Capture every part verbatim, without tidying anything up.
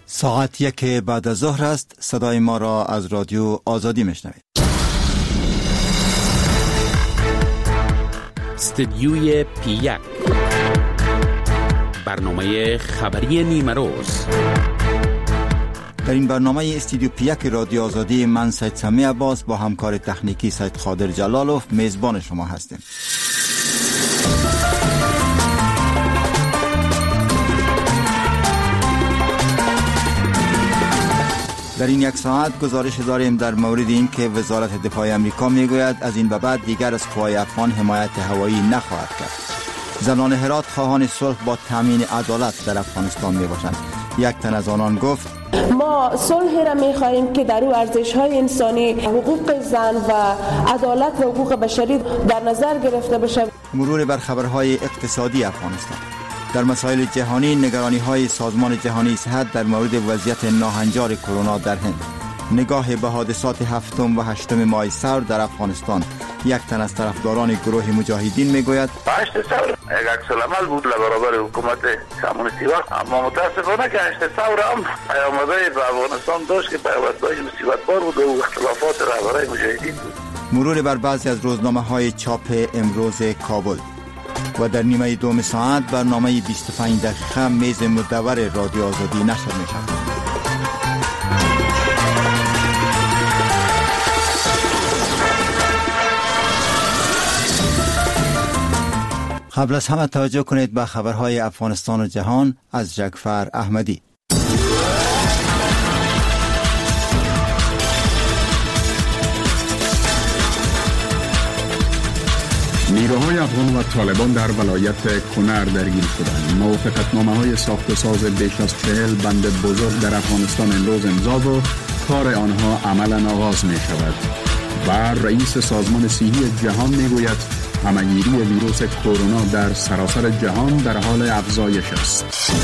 ساعت یک بعد از ظهر است. صدای ما را از رادیو آزادی میشنوید. استدیوی پی یک، برنامه خبری نیمه روز. در این برنامه استودیو پی یک رادیو آزادی، من سید سمی عباس با همکار تکنیکی سید خادر جلالوف میزبان شما هستیم. در این یک ساعت گزارش داریم در مورد این که وزارت دفاع امریکا میگوید از این به بعد دیگر از قوای افغان حمایت هوایی نخواهد کرد. زنان هرات خواهان صلح با تامین عدالت در افغانستان میباشند. یک تن از آنان گفت ما صلح را می‌خواهیم که در او ارزش‌های انسانی، حقوق زن و عدالت و حقوق بشری در نظر گرفته بشه. مرور بر خبرهای اقتصادی افغانستان. در مسائل جهانی، نگرانی‌های سازمان جهانی صحت در مورد وضعیت ناهنجار کرونا در هند. نگاه به حادثات هفتم و هشتم ماه سور در افغانستان. یک تن از طرفداران گروه مجاهدین میگوید هشت سور یک عکس العمل بود برابر حکومت کمونیستی وقت، اما متاسفانه که هشت سور هم پیامدهای به افغانستان داشت که پیامدهای مصیبت بار بود و اختلافات رهبرای مجاهدین بود. مرور بر بعضی از روزنامه‌های چاپ امروز کابل. و در نیمه دوم ساعت برنامه بیست و پنج دقیقه میز مدور رادیو آزادی نشر می شود. قبل از همه توجه کنید به خبرهای افغانستان و جهان از جعفر احمدی. نیروهای افغان و طالبان در ولایت کنر درگیر شدند. موافقتنامه‌های ساخت و ساز بیش از چهل بند بزرگ در افغانستان امروز امضا و کار آنها عملاً آغاز می شود. و رئیس سازمان صحی جهان می گوید همه‌گیری ویروس کرونا در سراسر جهان در حال افزایش است.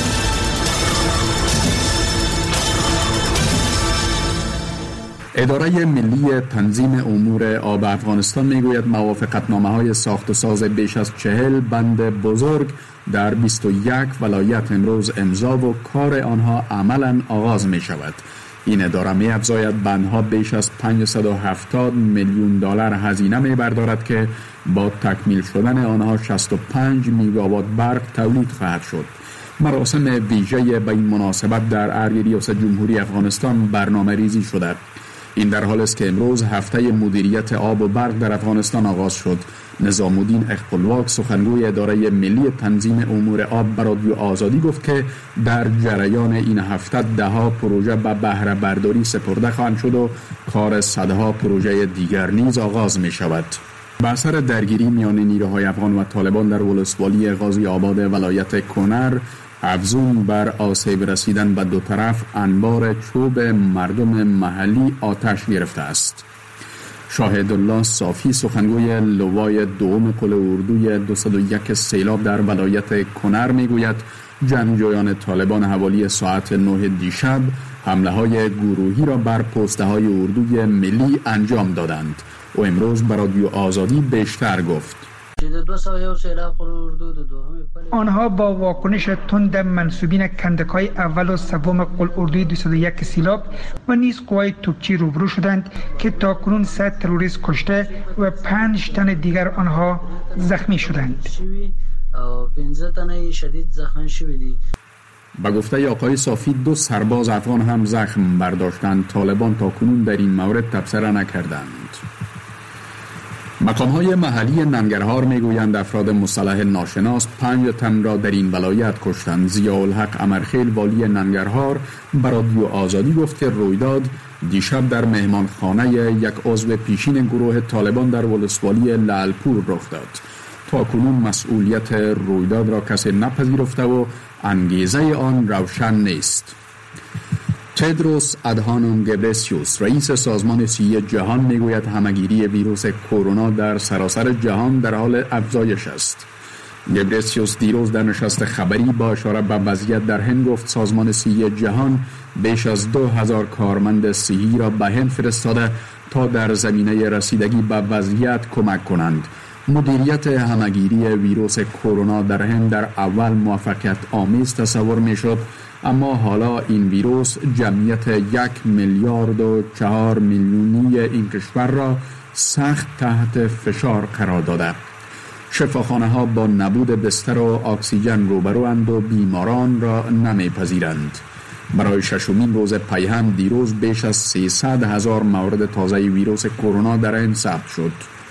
اداره ملی تنظیم امور آب افغانستان میگوید موافقتنامه‌های ساخت و ساز بیش از چهل بند بزرگ در بیست و یک ولایت امروز امضا و کار آنها عملاً آغاز می شود. این اداره می افزاید بندها بیش از پانصد و هفتاد میلیون دلار هزینه می بردارد که با تکمیل شدن آنها شصت و پنج میگاوات برق تولید خواهد شد. مراسم ویژه به این مناسبت در ریاست جمهوری افغانستان برنامه ریزی شده. این در حال است که امروز هفته مدیریت آب و برق در افغانستان آغاز شد. نظام الدین اخپلواک سخنگوی اداره ملی تنظیم امور آب به رادیو آزادی گفت که در جریان این هفته ده ها پروژه به بهره برداری سپرده خواهند شد و کار صدها پروژه دیگر نیز آغاز می شود. به اثر درگیری میان نیروهای افغان و طالبان در ولسوالی غازی آباد ولایت کنر، افزون بر آسیب رسیدن به دو طرف، انبار چوب مردم محلی آتش گرفته است. شاهد الله صافی سخنگوی لوای دوم قل اردوی دویست و یک سیلاب در ولایت کنر میگوید جنگجویان طالبان حوالی ساعت نه دیشب حمله های گروهی را بر پسته های اردوی ملی انجام دادند و امروز بر رادیو آزادی بیشتر گفت. آنها با واکنش تند منسوبین کندک‌های اول و سوم قل اردوی دویست و یک سیلاب و نیز قوای توپچی روبرو شدند که تاکنون صد تروریست کشته و پنج تن دیگر آنها زخمی شدند. با گفته آقای صافی دو سرباز افغان هم زخم برداشتند. طالبان تاکنون در این مورد تبصره نکردند. مقام‌های محلی ننگرهار میگویند افراد مسلح ناشناس پنج تن را در این ولایت کشتند. ضیاءالحق امرخیل والی ننگرهار به رادیو آزادی گفت که رویداد دیشب در مهمانخانه یک عضو پیشین گروه طالبان در ولسوالی لعلپور رخ داد. تاکنون مسئولیت رویداد را کسی نپذیرفته و انگیزه آن روشن نیست. تدروس ادهانوم گبرسیوس رئیس سازمان صحی جهان میگوید همه‌گیری ویروس کرونا در سراسر جهان در حال افزایش است. گبرسیوس دیروز در نشست خبری با اشاره به وضعیت در هند گفت سازمان صحی جهان بیش از دو هزار کارمند صحی را به هند فرستاده تا در زمینه رسیدگی به وضعیت کمک کنند. مدیریت همه‌گیری ویروس کرونا در هند در اول موفقیت آمیز تصور میشد، اما حالا این ویروس جمعیت یک میلیارد و چهار میلیونی این کشور را سخت تحت فشار قرار داده. شفاخانه ها با نبود بستر و اکسیژن روبروند و بیماران را نمیپذیرند. برای ششمین روز پیهم دیروز بیش از سیصد هزار مورد تازه ویروس کرونا در این ثبت شد.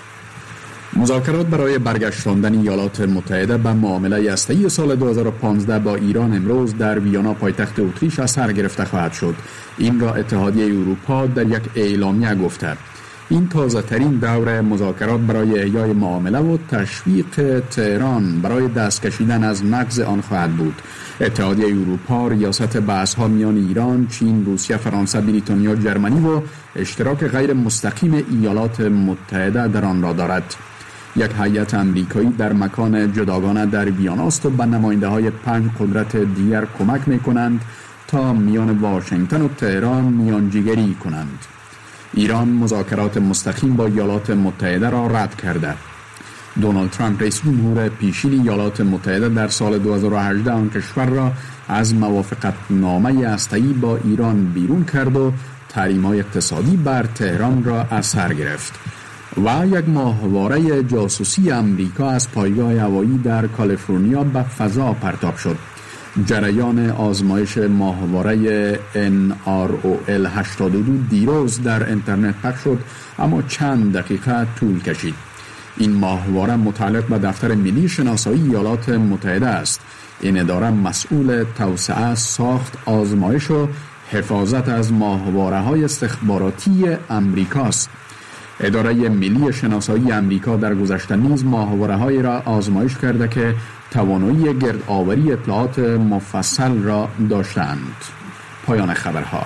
مذاکرات برای برگشتاندن ایالات متحده به معامله هسته‌ای سال دو هزار و پانزده با ایران امروز در ویانا پایتخت اتریش از سر گرفته خواهد شد. این را اتحادیه اروپا در یک اعلامیه گفته. این تازه ترین دور مذاکرات برای احیای معامله و تشویق تهران برای دست کشیدن از نقض آن خواهد بود. اتحادیه اروپا ریاست بحث‌ها میان ایران، چین، روسیه، فرانسه، بریتانیا، جرمنی و اشتراک غیر مستقیم ایالات متحده در آن را دارد. یک هیئت امریکایی در مکان جداگانه در ویانا است و به نماینده‌های پنج قدرت دیگر کمک می‌کنند تا میان واشنگتن و تهران میانجیگری کنند. ایران مذاکرات مستقیم با ایالات متحده را رد کرده. دونالد ترامپ رئیس جمهور پیشین ایالات متحده در سال دو هزار و هجده آن کشور را از موافقتنامه هسته‌ای با ایران بیرون کرد و تحریم‌های اقتصادی بر تهران را از سر گرفت. و یک ماهواره جاسوسی امریکا از پایگاه هوایی در کالیفرنیا به فضا پرتاب شد. جریان آزمایش ماهواره ان آر او ال هشتاد و دو دیروز در اینترنت پخش شد، اما چند دقیقه طول کشید. این ماهواره متعلق به دفتر ملی شناسایی ایالات متحده است. این اداره مسئول توسعه، ساخت، آزمایش و حفاظت از ماهواره‌های استخباراتی امریکاست. اداره ملی شناسایی امریکا در گذشته نیز ماهواره‌هایی را آزمایش کرده که توانایی گردآوری اطلاعات مفصل را داشتند. پایان خبرها.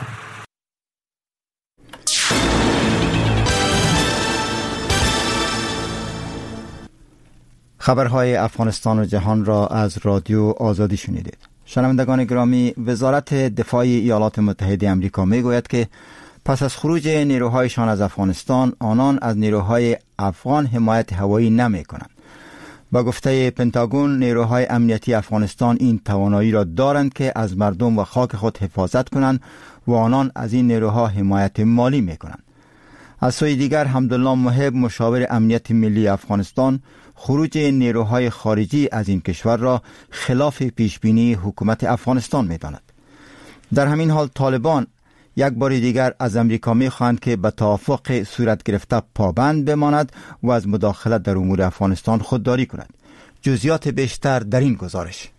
خبرهای افغانستان و جهان را از رادیو آزادی شنیدید. شنوندگان گرامی، وزارت دفاع ایالات متحده آمریکا میگوید که پس از خروج نیروهایشان از افغانستان، آنان از نیروهای افغان حمایت هوایی نمی کنند. با گفته پنتاگون، نیروهای امنیتی افغانستان این توانایی را دارند که از مردم و خاک خود حفاظت کنند و آنان از این نیروها حمایت مالی می کنند. از سوی دیگر، حمدالله محب، مشاور امنیت ملی افغانستان، خروج نیروهای خارجی از این کشور را خلاف پیشبینی حکومت افغانستان می داند. در همین حال طالبان یک بار دیگر از امریکا می خواهند که به توافق صورت گرفته پابند بماند و از مداخلت در امور افغانستان خودداری کند. جزئیات بیشتر در این گزارش.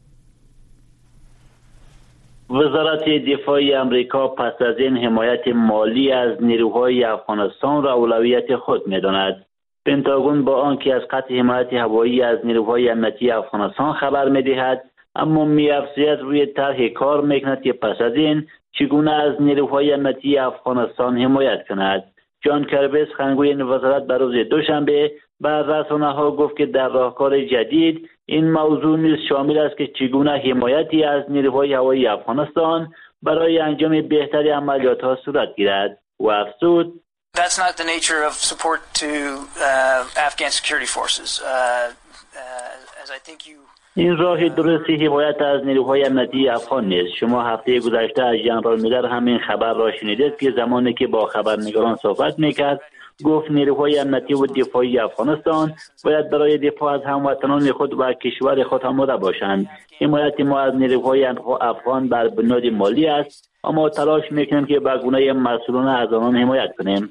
وزارت دفاع امریکا پس از این حمایت مالی از نیروهای افغانستان را اولویت خود می داند. پنتاگون با آنکه از قطع حمایت هوایی از نیروهای امنیتی افغانستان خبر می دهد، اما می افزاید روی طرح کار می کند که پس از این چگونه از نیروهای امنیتی افغانستان حمایت کند. جان کربی، سخنگوی این وزارت، به روز دوشنبه به رسانه‌ها گفت که در راهکار جدید این موضوع نیز شامل است که چگونه حمایتی از نیروهای هوایی افغانستان برای انجام بهتری عملیات‌ها صورت گیرد و افزود: That's not the nature of support to uh, Afghan security forces. Uh, uh, as I think you این راه درستی حمایت از نیروهای امنیتی افغان نیست. شما هفته گذشته از ژنرال میلر همین خبر را شنیدید که زمانی که با خبرنگاران صحبت میکرد گفت نیروهای امنیتی و دفاعی افغانستان باید برای دفاع از هموطنان خود و کشور خود آماده باشند. حمایت ما از نیروهای افغان بر بنیاد مالی است، اما تلاش میکنیم که به گونه مسئولانه از آنان حمایت کنیم.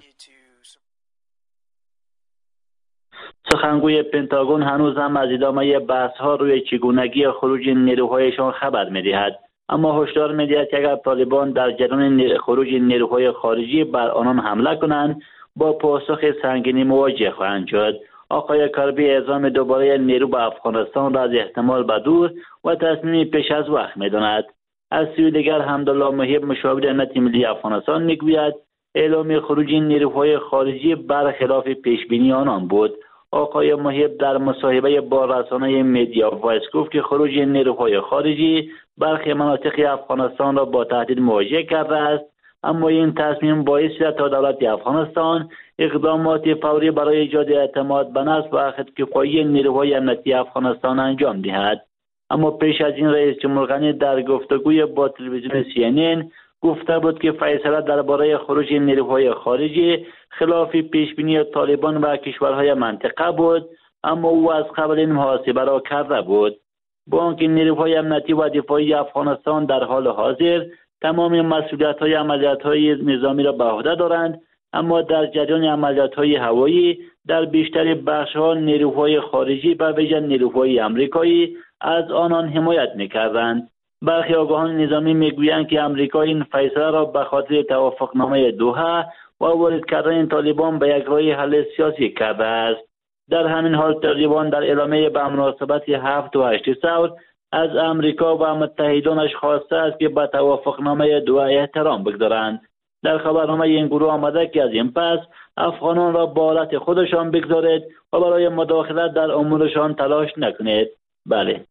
سخنگوی پنتاگون هنوز هم از ادامه بحث‌ها روی چگونگی خروج نیروهایشان خبر می‌دهد، اما هشدار می‌دهد که اگر طالبان در جریان خروج نیروهای خارجی بر آنان حمله کنند، با پاسخ سنگینی مواجه خواهند شد. آقای کربی اعزام دوباره نیرو به افغانستان را از احتمال به دور و تصمیم پیش از وقت می‌داند. از سوی دیگر، حمدالله محب، مشاور امنیت ملی افغانستان، می‌گوید اعلام خروج نیروهای خارجی برخلاف پیشبینی آنان بود. آقای محب در مصاحبه با رسانه میدیا وایس گفت که خروج نیروهای خارجی برخی مناطق افغانستان را با تهدید مواجه کرده است، اما این تصمیم باعث شد تا دولت افغانستان اقدامات فوری برای ایجاد اعتماد به نفس و خودکفایی نیروهای امنیتی افغانستان انجام دهد. اما پیش از این رئیس جمهور غنی در گفتگوی با تلویزیون سی ان ان گفته بود که فیصله درباره خروج نیروهای خارجی خلاف پیشبینی طالبان و کشورهای منطقه بود، اما او از قبل این محاسبه را کرده بود. با آنکه نیروهای امنیتی و دفاعی افغانستان در حال حاضر تمام مسئولیت‌های عملیات‌های نظامی را به عهده دارند، اما در جریان عملیات‌های هوایی در بیشتر بخش‌ها نیروهای خارجی به ویژه نیروهای آمریکایی از آنان حمایت می‌کردند. برخی آگاهان نظامی می‌گویند که آمریکا این فیصله را به خاطر توافقنامه دوحه و وارد کردن طالبان به یک راه حل سیاسی کرده است. در همین حال طالبان در اعلامیه به مناسبت هفت و هشت ثور از آمریکا و متحدانش خواسته است که به توافقنامه دوحه احترام بگذارند. در خبرنامه این گروه آمده که از این پس افغانان را به حالت خودشان بگذارید و برای مداخلت در امورشان تلاش نکنید. بله.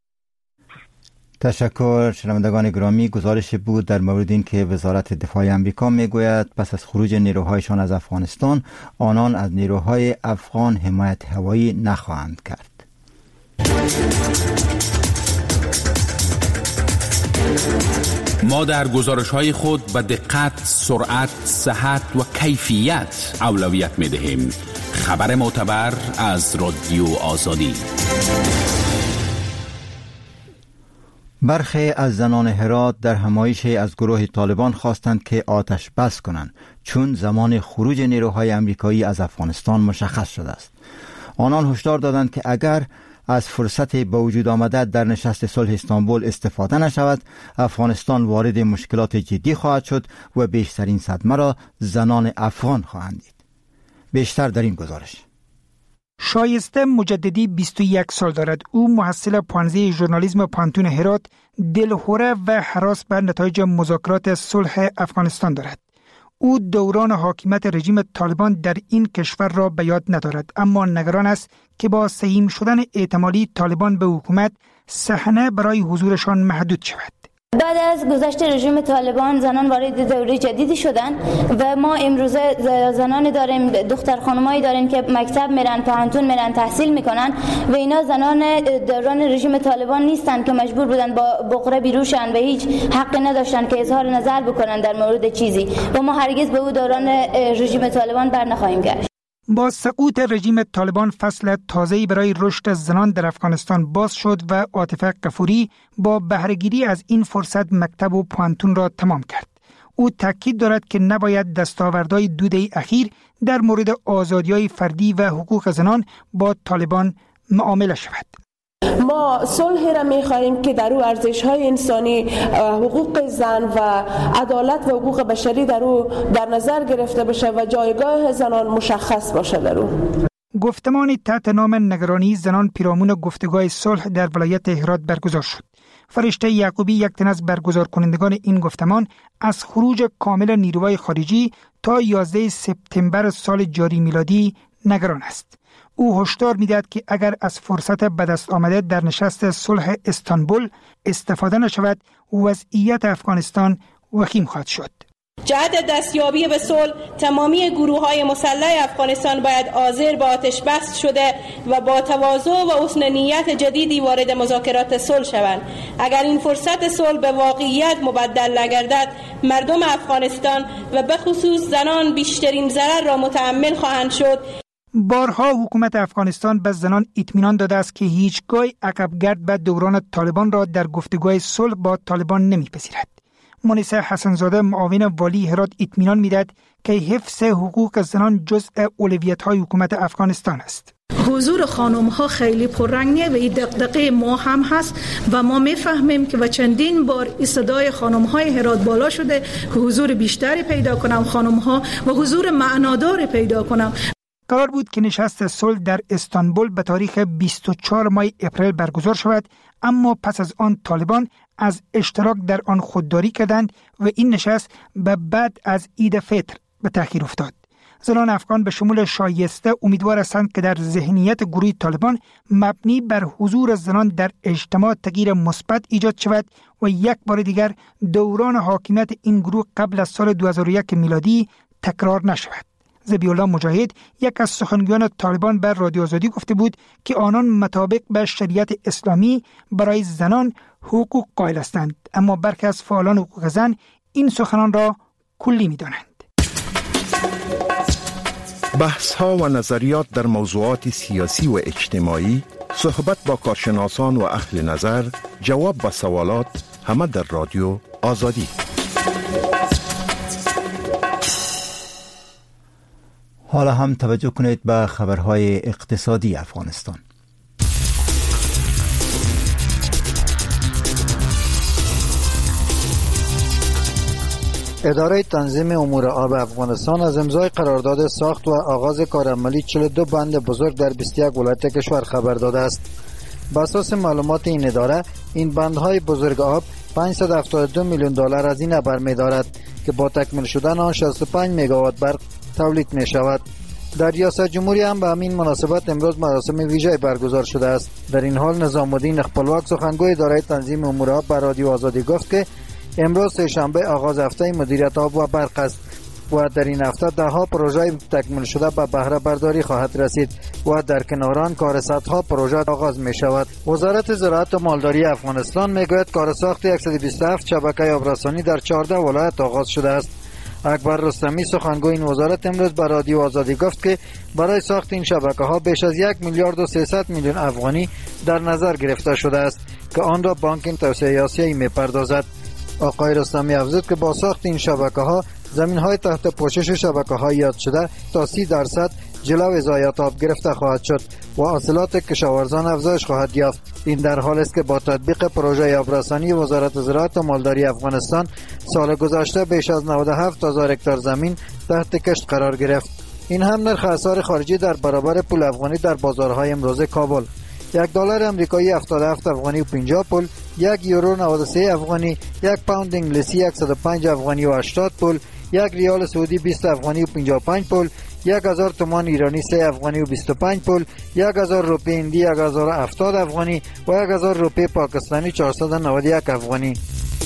تشکر. شنوندگان گرامی، گزارش بود در مورد این که وزارت دفاع آمریکا میگوید پس از خروج نیروهایشان از افغانستان آنان از نیروهای افغان حمایت هوایی نخواهند کرد. ما در گزارش‌های خود به دقت، سرعت، صحت و کیفیت اولویت می‌دهیم. خبر معتبر از رادیو آزادی. برخی از زنان هرات در همایشی از گروه طالبان خواستند که آتش بس کنند چون زمان خروج نیروهای آمریکایی از افغانستان مشخص شده است. آنان هشدار دادند که اگر از فرصت به وجود آمده در نشست صلح استانبول استفاده نشود، افغانستان وارد مشکلات جدی خواهد شد و بیشترین صدمه را زنان افغان خواهند دید. بیشتر در این گزارش. شایسته مجددی بیست و یک سال دارد. او محصل پانزه ژورنالیسم پانتون هرات، دلهوره و هراس بر نتایج مذاکرات صلح افغانستان دارد. او دوران حاکمیت رژیم طالبان در این کشور را به یاد ندارد، اما نگران است که با سهیم شدن احتمالی طالبان به حکومت صحنه برای حضورشان محدود شود. بعد از گذشت رژیم طالبان زنان وارد دوره جدیدی شدن و ما امروزه زنان داریم، دختر خانمایی داریم که مکتب میرن، پانتون میرن، تحصیل میکنن و اینا زنان دوران رژیم طالبان نیستن که مجبور بودن با بقره بیروشن و هیچ حقی نداشتن که اظهار نظر بکنن در مورد چیزی و ما هرگز به او دوران رژیم طالبان بر نخواهیم گشت. با سقوط رژیم طالبان فصل تازه‌ای برای رشد زنان در افغانستان باز شد و عاطفه غفوری با بهره‌گیری از این فرصت مکتب و پانتون را تمام کرد. او تاکید دارد که نباید دستاوردهای دو دهه اخیر در مورد آزادی‌های فردی و حقوق زنان با طالبان معامله شود. ما صلح را می‌خواهیم که در او ارزش‌های انسانی، حقوق زن و عدالت و حقوق بشری در او در نظر گرفته بشه و جایگاه زنان مشخص باشه در او. گفتمان تحت نام نگرانی زنان پیرامون گفتگوهای صلح در ولایت هرات برگزار شد. فرشته یعقوبی، یک تن از برگزار کنندگان این گفتمان، از خروج کامل نیروهای خارجی تا یازده سپتامبر سال جاری میلادی نگران است. او هشدار می‌دهد که اگر از فرصت به دست آمده در نشست صلح استانبول استفاده نشود، وضعیت افغانستان وخیم خواهد شد. جهت دستیابی به صلح تمامی گروه‌های مسلح افغانستان باید حاضر به آتش بس شده و با تواضع و حسن نیت جدیدی وارد مذاکرات صلح شوند. اگر این فرصت صلح به واقعیت مبدل نگردد، مردم افغانستان و به خصوص زنان بیشترین ضرر را متحمل خواهند شد. بارها حکومت افغانستان به زنان اطمینان داده است که هیچگاه عقبگرد به دوران طالبان را در گفتگوهای صلح با طالبان نمیپذیرد. مونس حسنزاده، معاون والی هرات، اطمینان میدهد که حفظ حقوق زنان جزء اولویت‌های حکومت افغانستان است. حضور خانم ها خیلی پررنگه و این دغدغه ما هم هست و ما میفهمیم که و چندین بار این صدای خانم های هرات بالا شده که حضور بیشتری پیدا کنم خانم ها و حضور معنادار پیدا کنم. قرار بود که نشست صلح در استانبول به تاریخ بیست و چهارم ماه اپریل برگزار شود، اما پس از آن طالبان از اشتراک در آن خودداری کردند و این نشست به بعد از عید فطر به تأخیر افتاد. زنان افغان به شمول شایسته امیدوار هستند که در ذهنیت گروه طالبان مبنی بر حضور زنان در اجتماع تغییر مثبت ایجاد شود و یک بار دیگر دوران حاکمیت این گروه قبل از سال دو هزار و یک میلادی تکرار نشود. ذبیح الله مجاهد یک از سخنگویان طالبان بر رادیو آزادی گفته بود که آنان مطابق به شریعت اسلامی برای زنان حقوق قائل هستند، اما برخی از فعالان حقوق زن این سخنان را کلی می‌دانند. بحث‌ها و نظریات در موضوعات سیاسی و اجتماعی، صحبت با کارشناسان و اهل نظر، جواب به سوالات، همه در رادیو آزادی. حالا هم توجه کنید به خبرهای اقتصادی افغانستان. اداره تنظیم امور آب افغانستان از امضای قرارداد ساخت و آغاز کارعملی چهل و دو بند بزرگ در بیست و یک ولایت کشور خبر داده است. بر اساس معلومات این اداره، این بندهای بزرگ آب پانصد و هفتاد و دو میلیون دلار هزینه برمی‌دارد که با تکمیل شدن آن شصت و پنج مگاوات برق تولید می شود. در ریاست جمهوری هم به همین مناسبت امروز مراسم ویژه برگزار شده است. در این حال نظام الدین خپلواک سخنگوی اداره تنظیم امور آب بر رادیو آزادی گفت که امروز سه‌شنبه آغاز هفته مدیریت آب و برق است و در این هفته ده ها پروژه تکمیل شده به بهره برداری خواهد رسید و در کنار آن کار صدها پروژه آغاز می شود. وزارت زراعت و مالداری افغانستان می گوید کار ساخت صد و بیست و هفت شبکه آبرسانی در چهارده ولایت آغاز شده است. اکبر رستمی سخنگوی این وزارت امروز به رادیو آزادی گفت که برای ساخت این شبکه ها بیش از یک میلیارد و سیصد میلیون افغانی در نظر گرفته شده است که آن را بانک توسعه آسیایی می پردازد. آقای رستمی افزود که با ساخت این شبکه ها زمین های تحت پوشش شبکه های یاد شده تا سی درصد جلو ضایعات آب گرفته خواهد شد و حاصلات کشاورزان افزایش خواهد یافت. این در حال است که با تطبیق پروژه آبرسانی وزارت زراعت و مالداری افغانستان سال گذشته بیش از نود و هفت هزار هکتار زمین تحت کشت قرار گرفت. این هم نرخ اسعار خارجی در برابر پول افغانی در بازارهای امروزه کابل: یک دلار امریکایی هفتاد و هفت افغانی و پنجاه پول، یک یورو نود و سه افغانی، یک پوند انگلیسی صد و پنج افغانی و هشتاد پول، یک ریال سعودی بیست افغانی و پنجاه و پنج پول، یک هزار تومان ایرانی سه افغانی و بیست و پنج پول، یک هزار روپیه هندی یک هزار و هفتاد افغانی و یک هزار روپیه پاکستانی چهارصد و نود و یک افغانی.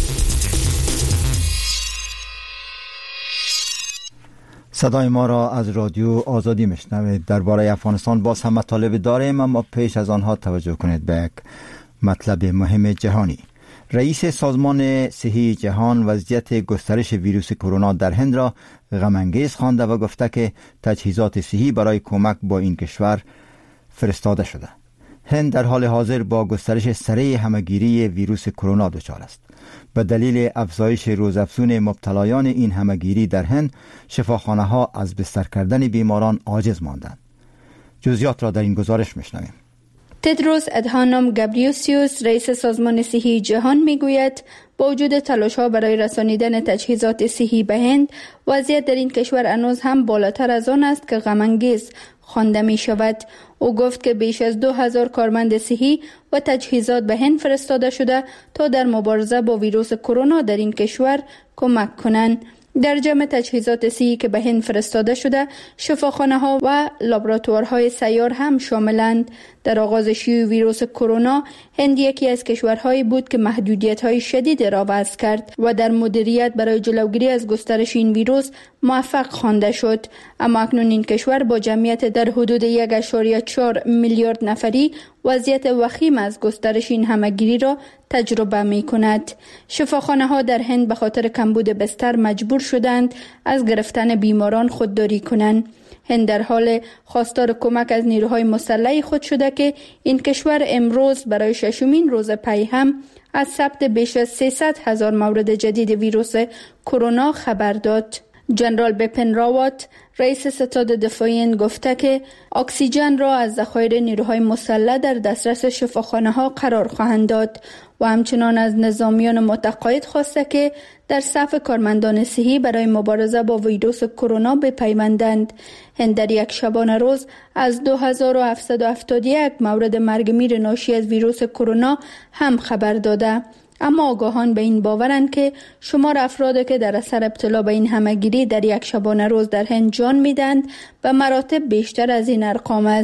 صدای ما را از رادیو آزادی میشنوید. درباره افغانستان باز هم مطالب داریم، اما پیش از آنها توجه کنید به یک مطلب مهم جهانی. رئیس سازمان صحی جهان وضعیت گسترش ویروس کرونا در هند را غم انگیز خوانده و گفته که تجهیزات صحی برای کمک با این کشور فرستاده شده. هند در حال حاضر با گسترش سریع همهگیری ویروس کرونا دچار است. به دلیل افزایش روزافزون مبتلایان این همهگیری در هند، شفاخانه ها از بستر کردن بیماران عاجز ماندند. جزئیات را در این گزارش میشنویم. تدروس ادهانوم گبریوسیوس رئیس سازمان صحی جهان میگوید با وجود تلاش‌ها برای رسانیدن تجهیزات صحی به هند، وضعیت در این کشور هنوز هم بالاتر از آن است که غم‌انگیز خوانده می شود. او گفت که بیش از دو هزار کارمند صحی و تجهیزات به هند فرستاده شده تا در مبارزه با ویروس کرونا در این کشور کمک کنند. در جمع تجهیزات صحی که به هند فرستاده شده، شفاخانه ها و لابراتوارهای سیار هم شاملند. در آغاز شیوع ویروس کرونا، هند یکی از کشورهایی بود که محدودیت های شدید را وضع کرد و در مدیریت برای جلوگیری از گسترش این ویروس موفق خوانده شد. اما اکنون این کشور با جمعیت در حدود یک و چهار میلیارد نفری وضعیت وخیم از گسترش این همهگیری را تجربه می کند. شفاخانه ها در هند به خاطر کمبود بستر مجبور شدند از گرفتن بیماران خودداری کنند. هند در حال خواستار کمک از نیروهای مسلح خود شده که این کشور امروز برای ششمین روز پی هم از ثبت بیش از سیصد هزار مورد جدید ویروس کرونا خبر داد. جنرال بپن راوت رئیس ستاد دفاعی گفته که اکسیژن را از ذخایر نیروهای مسلح در دسترس شفاخانه ها قرار خواهند داد و همچنان از نظامیان متقاعد خواسته که در صف کارمندان صحی برای مبارزه با ویروس کرونا بپیوندند. هند در یک شبانه روز از دو هزار و هفتصد و هفتاد و یک مورد مرگ میر ناشی از ویروس کرونا هم خبر داده. اما آگاهان به این باورند که شمار افرادی که در اثر ابتلا به این همهگیری در یک شبانه روز در هند جان میدند و مراتب بیشتر از این ارقام است.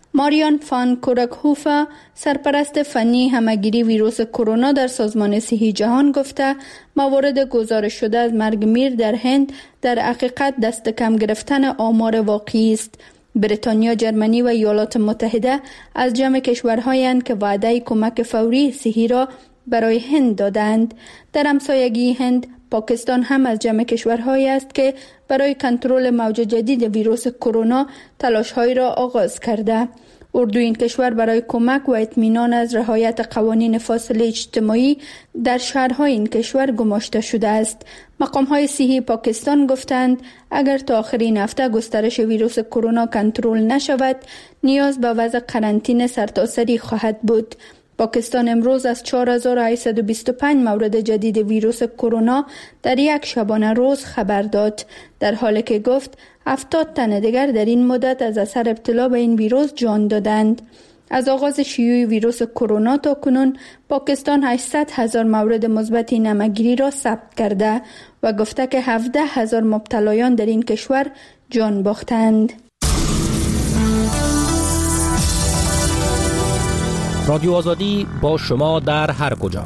ماریان فان کورکهوفا سرپرست فنی همگیری ویروس کرونا در سازمان صحی جهان گفته موارد گزارش شده از مرگ میر در هند در حقیقت دست کم گرفتن آمار واقعی است. بریتانیا، جرمنی و ایالات متحده از جمع کشورهایند که وعده کمک فوری صحی را برای هند دادند. در همسایگی هند، پاکستان هم از جمع کشورهایی است که برای کنترل موج جدید ویروس کرونا تلاش‌هایی را آغاز کرده. اردو این کشور برای کمک و اطمینان از رعایت قوانین فاصله اجتماعی در شهرهای این کشور گماشته شده است. مقام‌های صحی پاکستان گفتند اگر تا آخر این هفته گسترش ویروس کرونا کنترل نشود، نیاز به وضع قرنطینه سرتاسری خواهد بود. پاکستان امروز از چهار هزار و هشتصد و بیست و پنج مورد جدید ویروس کرونا در یک شبانه روز خبر داد، در حالی که گفت هفتاد تن دیگر در این مدت از اثر ابتلا به این ویروس جان دادند. از آغاز شیوع ویروس کرونا تا کنون پاکستان هشتصد هزار مورد مثبت نمگیری را ثبت کرده و گفته که هفده هزار مبتلایان در این کشور جان باختند. رادیو آزادی با شما در هر کجا.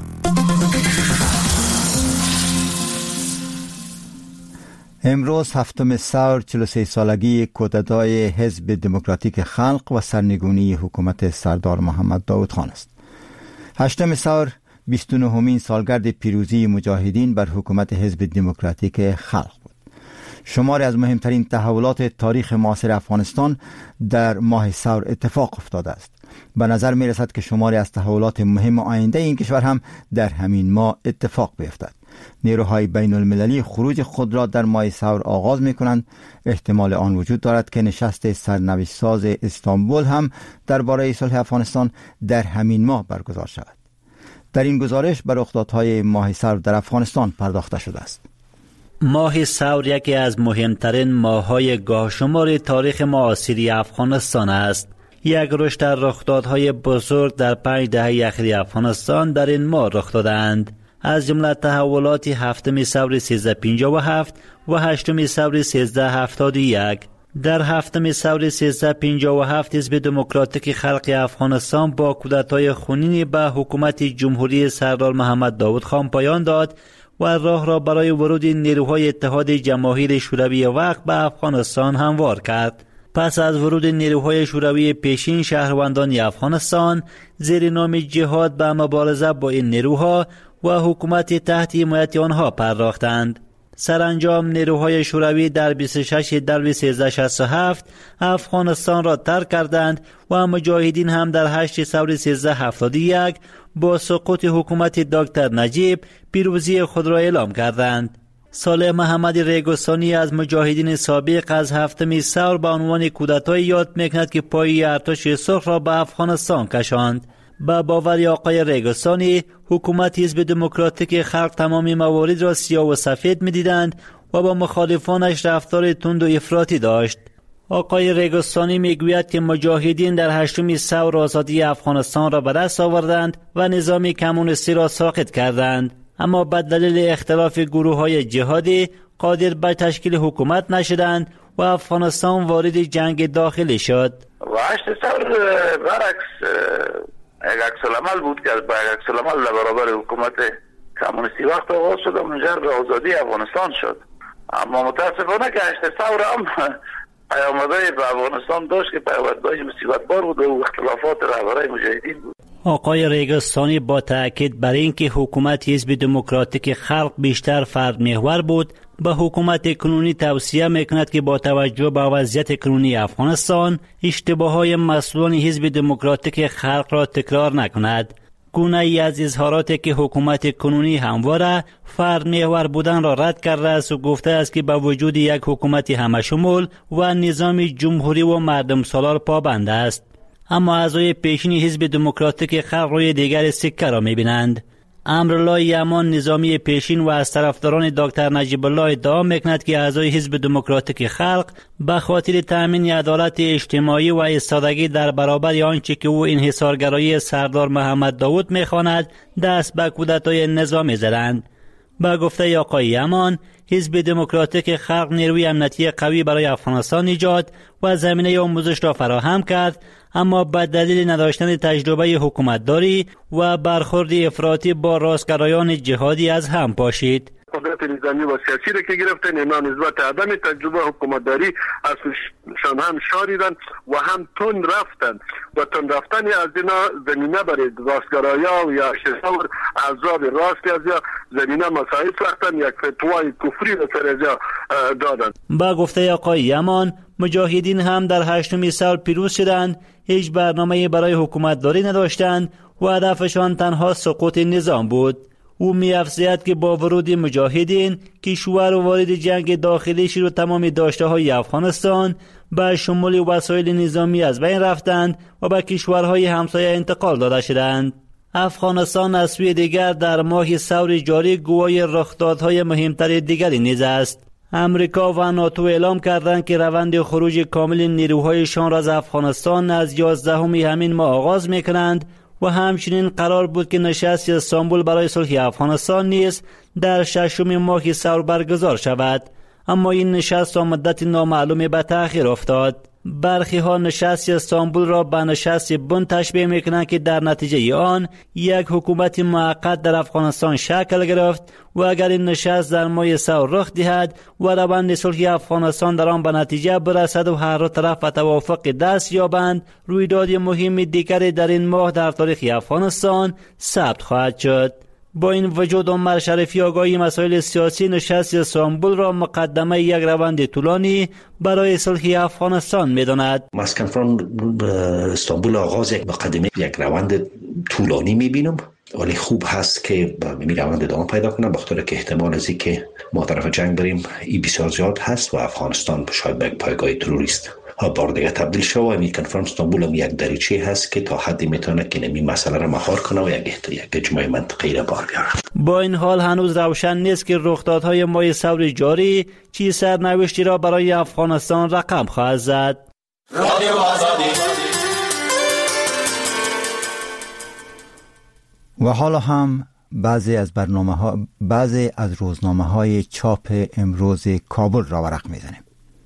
امروز هفتم ثور چهل و سه سالگی کودتای حزب دموکراتیک خلق و سرنگونی حکومت سردار محمد داود خان است. هشتم ثور بیست و نهمین سالگرد پیروزی مجاهدین بر حکومت حزب دموکراتیک خلق بود. شماری از مهمترین تحولات تاریخ معاصر افغانستان در ماه ثور اتفاق افتاده است. به نظر می رسد که شماری از تحولات مهم آینده این کشور هم در همین ماه اتفاق بیفتد. نیروهای بین المللی خروج خود را در ماه ثور آغاز می کنند. احتمال آن وجود دارد که نشست سرنوشت ساز استانبول هم درباره صلح افغانستان در همین ماه برگزار شود. در این گزارش بر رخدادهای ماه ثور در افغانستان پرداخته شده است. ماه ثور یکی از مهمترین ماه‌های گاهشمار تاریخ معاصر افغانستان است. یک رشد در رخدادهای بزرگ در پنج دهه اخیر افغانستان در این ماه رخ دادند. از جمله تحولات هفتم ثور سیزده پنجاه و هفت و هشتم ثور سیزده هفتاد و یک. در هفتم ثور سیزده پنجاه و هفت حزب دموکراتیک خلق افغانستان با کودتای خونین به حکومت جمهوری سردار محمد داود خان پایان داد و راه را برای ورود نیروهای اتحاد جماهیر شوروی وقت به افغانستان هموار کرد. پس از ورود نیروهای شوروی پیشین، شهروندان افغانستان زیر نام جهاد به مبارزه با این نیروها و حکومت تحت حمایت آنها پرداختند. سرانجام نیروهای شوروی در بیست و شش دلو سیزده شصت و هفت افغانستان را ترک کردند و مجاهدین هم در هشت ثور سیزده هفتاد و یک با سقوط حکومت دکتر نجیب پیروزی خود را اعلام کردند. صالح محمد ریگستانی از مجاهدین سابق از هفتم ثور به عنوان کودتای یاد میکند که پای ارتش سرخ را به افغانستان کشاند. با باور آقای ریگستانی، حکومت حزب دموکراتیک خلق تمامی موارد را سیاه و سفید می‌دیدند و با مخالفانش رفتار تند و افراطی داشت. آقای ریگستانی میگوید که مجاهدین در هشتم ثور آزادی افغانستان را به دست آوردند و نظام کمونیستی را ساقط کردند، اما به دلیل اختلاف گروه‌های جهادی قادر به تشکیل حکومت نشدند و افغانستان وارد جنگ داخلی شد. و هشت ثور برعکس یک عکس‌العمل بود که با یک عکس‌العمل در برابر حکومت کمونیستی وقت آغاز شد و منجر به آزادی افغانستان شد. اما متاسفانه که هشت ثور هم پیامدهای به افغانستان داشت که پیامدهای مصیبت بار بود و اختلافات رهبرای مجاهدین بود. آقای ریگستانی با تأکید بر اینکه حکومت حزب دموکراتیک خلق بیشتر فرد محور بود، به حکومت کنونی توصیه میکند که با توجه به وضعیت کنونی افغانستان اشتباهات مسئولان حزب دموکراتیک خلق را تکرار نکند. گونه ای از اظهاراتی که حکومت کنونی همواره فرد محور بودن را رد کرده است و گفته است که با وجود یک حکومت همشمول و نظام جمهوری و مردم سالار پابند است، اما اعضای پیشین حزب دموکراتیک خلق روی دیگر سکه را می‌بینند. امرالله یمان، نظامی پیشین و از طرفداران دکتر نجیب الله، ادعا میکند که اعضای حزب دموکراتیک خلق به خاطر تامین عدالت اجتماعی و ایستادگی در برابر آنچه که او انحصارگرایی سردار محمد داود میخواند دست به کودتای نظامی زدند. با گفته آقای یمان، حزب دموکراتیک خلق نیروی امنیتی قوی برای افغانستان ایجاد و زمینه آموزش را فراهم کرد، اما به دلیل نداشتن تجربه حکومتداری و برخورد افراطی با راستگرایان جهادی از هم پاشید. قدرت نظامی و سیاسی را که گرفتن، اینا نسبت عدم تجربه حکومتداری ازشان هم شاریدن و هم تون رفتن و تون رفتن از اینا زمینه برای راستگرایا و یا شرور اعضاب راستی از یا زمینه مسائل ساختن، یک فتوای کفری را سر ازیا دادن. با گفته آقای یمان، مجاهدین هم در هشتم سال پیروز شدند، هیچ برنامه برای حکومتداری نداشتند و هدفشان تنها سقوط نظام بود. او می‌افزاید که با ورود مجاهدین کشور و وارد جنگ داخلی شد و تمام داشته‌های افغانستان به شمول وسایل نظامی از بین رفتند و به کشورهای همسایه انتقال داده شدند. افغانستان از سوی دیگر در ماه ثور جاری گواه رخدادهای مهمتر دیگری نیز است. امریکا و ناتو اعلام کردند که روند خروج کامل نیروهایشان را از افغانستان از یازدهم همین ماه آغاز می‌کنند و همچنین قرار بود که نشست استانبول برای صلح افغانستان نیز در ششم ماه ثور برگزار شود، اما این نشست تا مدت نامعلوم به تأخیر افتاد. برخی ها نشست استانبول را به نشست بن تشبیه میکنند که در نتیجه آن یک حکومت موقت در افغانستان شکل گرفت و اگر این نشست در ماه ثور رخ دهد و روند صلح افغانستان در آن به نتیجه برسد و هر دو طرف به توافق دست یابند، رویداد مهم دیگری در این ماه در تاریخ افغانستان ثبت خواهد شد. با این وجود عمر شریفی آگاهی مسائل سیاسی نشست استانبول را مقدمه یک روند طولانی برای صلح افغانستان می‌داند. مسکن فرام استانبول آغاز یک مقدمه یک روند طولانی می‌بینم، ولی خوب هست که می روند ادامه پیدا کنه، بخاطر که احتمال از اینکه ما طرف جنگ بریم این بسیار زیاد هست و افغانستان شاید به یک پایگاه تروریست بار دیگه تبدیل شد و این کنفرانس استانبول هم یک دریچه هست که تا حدی میتونه که این مسئله را مهار کنه و یک یک اجماع منطقی را بار بیاره. با این حال هنوز روشن نیست که رخدادهای ماه ثور جاری چی سرنوشتی را برای افغانستان رقم خواهد زد. رادیو آزادی. و حالا هم بعضی از برنامه ها بعضی از روزنامه های چاپ امروز کابل را ورق میزنیم.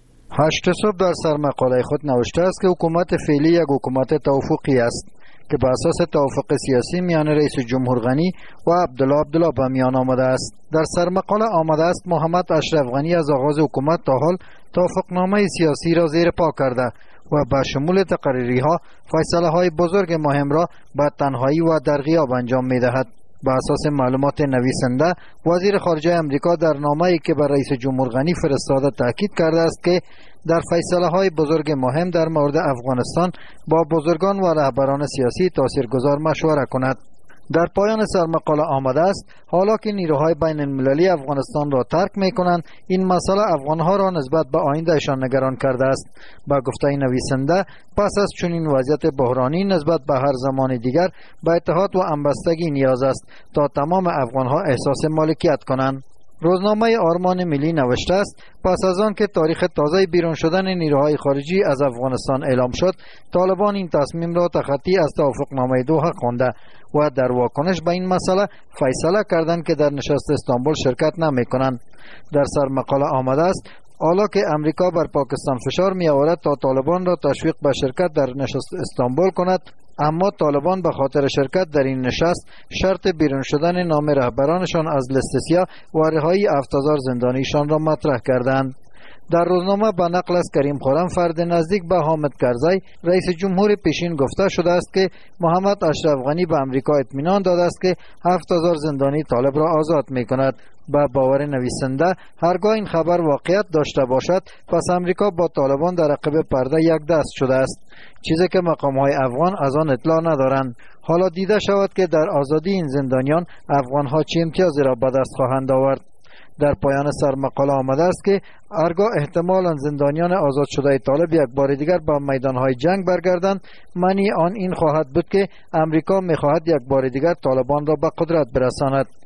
هشت صبح در سرمقاله خود نوشته است که حکومت فعلی یک حکومت توافقی است که بر اساس توافق سیاسی میان رئیس جمهور غنی و عبدالله عبدالله به میان آمده است. در سرمقاله آمده است محمد اشرف غنی از آغاز حکومت تا حال توافقنامه سیاسی را زیر پا کرده و به شمول تقرری ها فیصله های بزرگ مهم را به تنهایی و در غیاب انجام می دهد. به اساس معلومات نویسنده، وزیر خارجه امریکا در نامه‌ای که بر رئیس جمهور غنی فرستاده تاکید کرده است که در فیصله‌های بزرگ مهم در مورد افغانستان با بزرگان و رهبران سیاسی تاثیرگذار مشوره کند. در پایان سرمقاله آمده است حالا که نیروهای بین المللی افغانستان را ترک می کنند، این مسئله افغانها را نسبت به آیندهشان نگران کرده است. با گفته نویسنده، پس از چنین وضعیت بحرانی نسبت به هر زمان دیگر به اتحاد و همبستگی نیاز است تا تمام افغانها احساس مالکیت کنند. روزنامه آرمان ملی نوشته است پس از آن که تاریخ تازه بیرون شدن نیروهای خارجی از افغانستان اعلام شد، طالبان این تصمیم را تخطی از توافقنامه دوحه خوانده و در واکنش به این مسئله فیصله کردند که در نشست استانبول شرکت نمی کنند. در سرمقاله آمده است حالا که امریکا بر پاکستان فشار می آورد تا طالبان را تشویق به شرکت در نشست استانبول کند، اما طالبان به خاطر شرکت در این نشست شرط بیرون شدن نام رهبرانشان از لیست سیاه و رهایی هفت هزار زندانیشان را مطرح کردند. در روزنامه به نقل از کریم خرم، فرد نزدیک به حامد کرزی، رئیس جمهور پیشین، گفته شده است که محمد اشرف غنی به امریکا اطمینان داده است که هفت هزار زندانی طالب را آزاد می کند. به باور نویسنده، هرگاه این خبر واقعیت داشته باشد، پس امریکا با طالبان در عقب پرده یک دست شده است، چیزی که مقام‌های افغان از آن اطلاع ندارند. حالا دیده شود که در آزادی این زندانیان افغان‌ها چه امتیازی را به دست خواهند آورد. در پایان سرمقاله آمده است که هرگاه احتمالاً زندانیان آزاد شده طالب یک بار دیگر به میدانهای جنگ برگردند، معنی آن این خواهد بود که امریکا می‌خواهد یک بار دیگر طالبان را به قدرت برساند.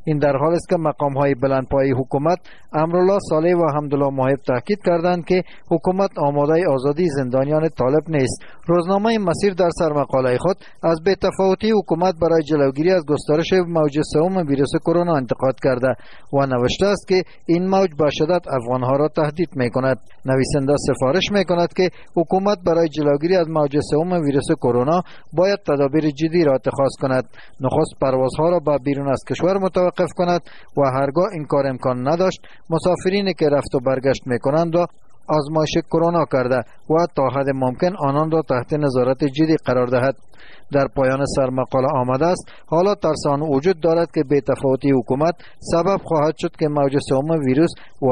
این در حال است که مقام های بلندپایه حکومت امرالله صالح و حمدالله محب تاکید کردند که حکومت آماده آزادی زندانیان طالب نیست. روزنامه مسیر در سرمقاله خود از بی‌تفاوتی حکومت برای جلوگیری از گسترش موج سوم ویروس کرونا انتقاد کرده و نوشته است که این موج به شدت افغانها را تهدید می‌کند. نویسنده سفارش می‌کند که حکومت برای جلوگیری از موج سوم ویروس کرونا باید تدابیر جدی را اتخاذ کند. نخست پروازها را به بیرون از کشور متوقف کند و هرگاه این کار امکان نداشت مسافرینی که رفت و برگشت می‌کنند و آزمایش کرونا کرده و تا حد ممکن آنان را تحت نظارت جدی قرار دهد. در پایان سرمقاله آمده است حالا ترس آن وجود دارد که بی‌تفاوتی حکومت سبب خواهد شد که موج سوم ویروس